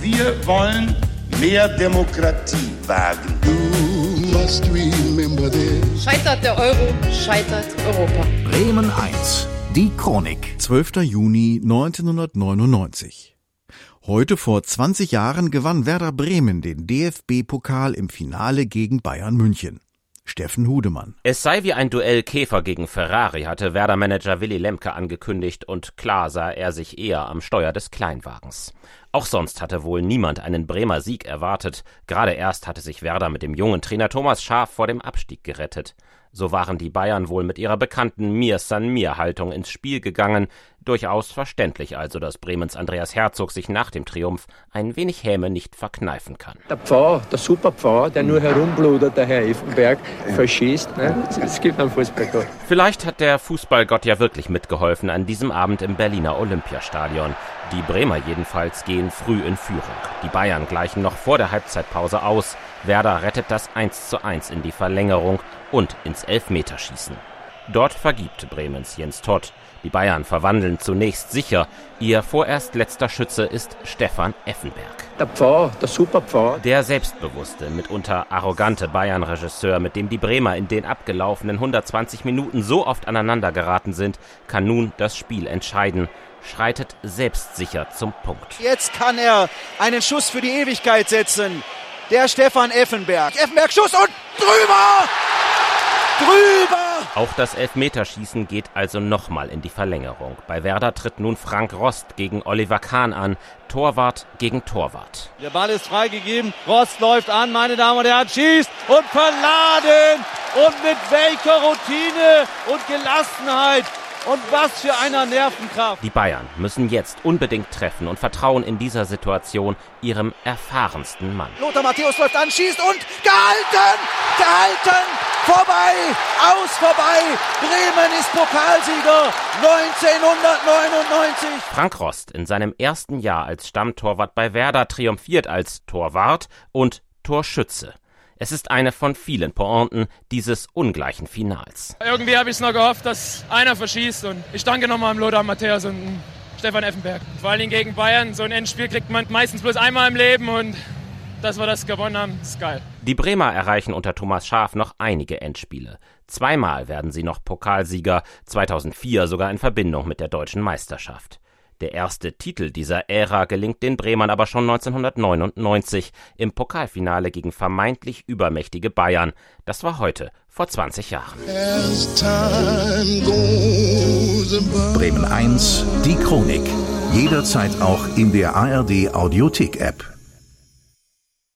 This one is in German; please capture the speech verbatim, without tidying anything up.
Wir wollen mehr Demokratie wagen. Scheitert der Euro, scheitert Europa. Bremen eins, die Chronik. zwölfter Juni neunzehnhundertneunundneunzig. Heute vor zwanzig Jahren gewann Werder Bremen den D F B-Pokal im Finale gegen Bayern München. Steffen Hudemann. Es sei wie ein Duell Käfer gegen Ferrari, hatte Werder-Manager Willy Lemke angekündigt, und klar sah er sich eher am Steuer des Kleinwagens. Auch sonst hatte wohl niemand einen Bremer Sieg erwartet. Gerade erst hatte sich Werder mit dem jungen Trainer Thomas Schaaf vor dem Abstieg gerettet. So waren die Bayern wohl mit ihrer bekannten Mir-San-Mir-Haltung ins Spiel gegangen. Durchaus verständlich also, dass Bremens Andreas Herzog sich nach dem Triumph ein wenig Häme nicht verkneifen kann. Der Pfarrer, der Superpfarrer, der nur herumbludert, der Herr Effenberg, verschießt. Ne? Es gibt einen Fußballgott. Vielleicht hat der Fußballgott ja wirklich mitgeholfen an diesem Abend im Berliner Olympiastadion. Die Bremer jedenfalls gehen früh in Führung. Die Bayern gleichen noch vor der Halbzeitpause aus. Werder rettet das eins zu eins in die Verlängerung und ins Elfmeterschießen. Dort vergibt Bremens Jens Todt. Die Bayern verwandeln zunächst sicher. Ihr vorerst letzter Schütze ist Stefan Effenberg. Der Pfarrer, der Superpfarrer. Der selbstbewusste, mitunter arrogante Bayern-Regisseur, mit dem die Bremer in den abgelaufenen hundertzwanzig Minuten so oft aneinander geraten sind, kann nun das Spiel entscheiden. Schreitet selbstsicher zum Punkt. Jetzt kann er einen Schuss für die Ewigkeit setzen. Der Stefan Effenberg. Effenberg, Schuss und drüber! Drüber! Auch das Elfmeterschießen geht also nochmal in die Verlängerung. Bei Werder tritt nun Frank Rost gegen Oliver Kahn an. Torwart gegen Torwart. Der Ball ist freigegeben. Rost läuft an, meine Damen und Herren, schießt und verladen. Und mit welcher Routine und Gelassenheit. Und was für einer Nervenkraft. Die Bayern müssen jetzt unbedingt treffen und vertrauen in dieser Situation ihrem erfahrensten Mann. Lothar Matthäus läuft an, schießt und gehalten! Gehalten! Vorbei! Aus, vorbei! Bremen ist Pokalsieger neunzehnhundertneunundneunzig. Frank Rost in seinem ersten Jahr als Stammtorwart bei Werder triumphiert als Torwart und Torschütze. Es ist eine von vielen Pointen dieses ungleichen Finals. Irgendwie habe ich es noch gehofft, dass einer verschießt, und ich danke nochmal dem Lothar Matthäus und dem Stefan Effenberg. Vor allen Dingen gegen Bayern, so ein Endspiel kriegt man meistens bloß einmal im Leben, und dass wir das gewonnen haben, ist geil. Die Bremer erreichen unter Thomas Schaaf noch einige Endspiele. Zweimal werden sie noch Pokalsieger, zweitausendvier sogar in Verbindung mit der deutschen Meisterschaft. Der erste Titel dieser Ära gelingt den Bremern aber schon neunzehnhundertneunundneunzig im Pokalfinale gegen vermeintlich übermächtige Bayern. Das war heute, vor zwanzig Jahren. Bremen eins, die Chronik. Jederzeit auch in der A R D Audiothek-App.